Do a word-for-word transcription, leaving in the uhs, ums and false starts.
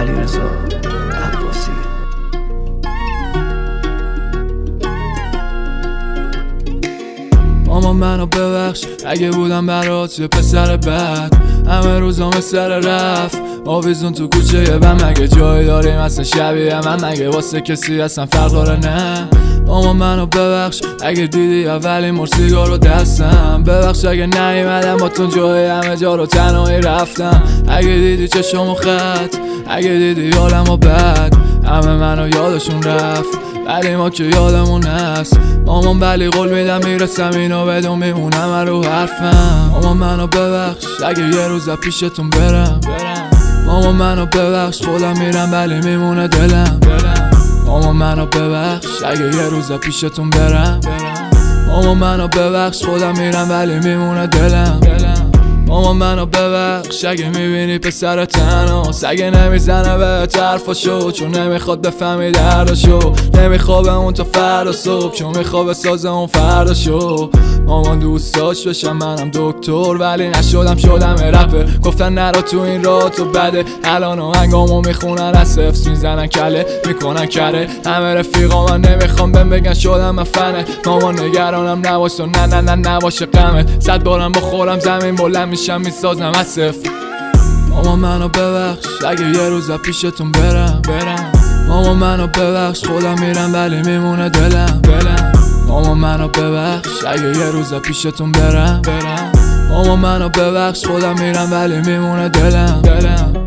علیرضا عباسی. مامان منو ببخش اگه بودم برات یه پسر بد، همه روزام سر رفت آویزون تو کوچه من. مگه جایی داریم اصلا شبیه من؟ مگه واسه کسی اصلا فرق داره؟ نه مامان منو ببخش اگه دیدی اولین مر سیگار رو دستم، ببخش اگه نیومدم با تو جای همه جا رو تنهایی رفتم. اگه دیدی چشمو خط، اگه دیدی حالمو بد، همه منو یادشون رفت ولی ما که یادمون هست. مامان ولی قول میدم میرسم اینو بدون میمونم رو حرفم. مامان منو ببخش اگه یه روز پیشتون برم، مامان منو ببخش خودم میرم ولی میمونه دلم. مامان منو ببخش اگه یه روز پیشتون برم، مامان منو ببخش خودم میرم ولی میمونه دلم. مامان منو ببخش اگه میبینی پسر تنهاست، اگه نمیزنه به طرفاشو چون نمیخواد بفهمی دردشو، نمیخواد به اون تا فردا صبح چون میخواد بسازه اون فرداشو. مامان دوست داشت بشم منم دکتر ولی نشدم، شدم رپر. گفتن نرو تو این راه تو بده، الان آهنگامو میخونن از حفظ میزنن کله میکنن کره. همه رفیقا من نمیخوام بهم بگن شدم من فنه. مامان نگرانم نباش تو، نه نه نه نباشه غمت. صد بارم بخورم زمین بلند میشم میسازم از صفر. مامان منو ببخش اگه یه روز پیشتون برم برم مامان منو ببخش خودم میرم ولی میمونه دلم دلم. مامان منو ببخش اگه یه روز پیشتون برم برم مامان منو ببخش خودم میرم ولی میمونه دلم دلم.